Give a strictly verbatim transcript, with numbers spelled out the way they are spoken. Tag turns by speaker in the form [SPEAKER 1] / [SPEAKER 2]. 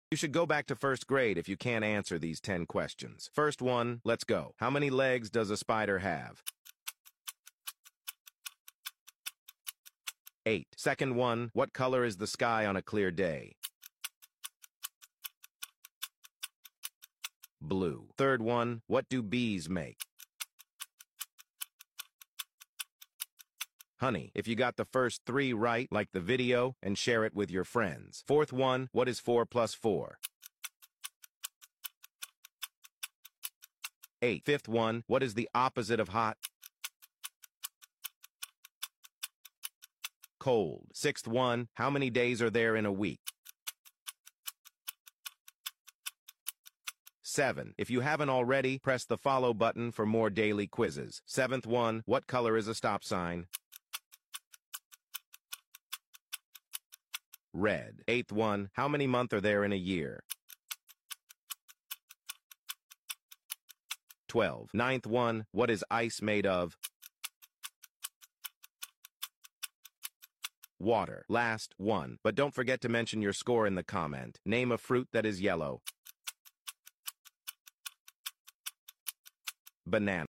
[SPEAKER 1] You should go back to first grade if you can't answer these ten questions. First one, let's go. How many legs does a spider have? Eight. Second one, what color is the sky on a clear day? Blue. Third one, what do bees make? Honey. If you got the first three right, like the video and share it with your friends. Fourth one, what is four plus four? Eight. Fifth one, what is the opposite of hot? Cold. Sixth one, how many days are there in a week? Seven. If you haven't already, press the follow button for more daily quizzes. Seventh one, what color is a stop sign? Red. Eighth one, how many months are there in a year? Twelve. Ninth one, what is ice made of? Water. Last one, but don't forget to mention your score in the comment. Name a fruit that is yellow. Banana.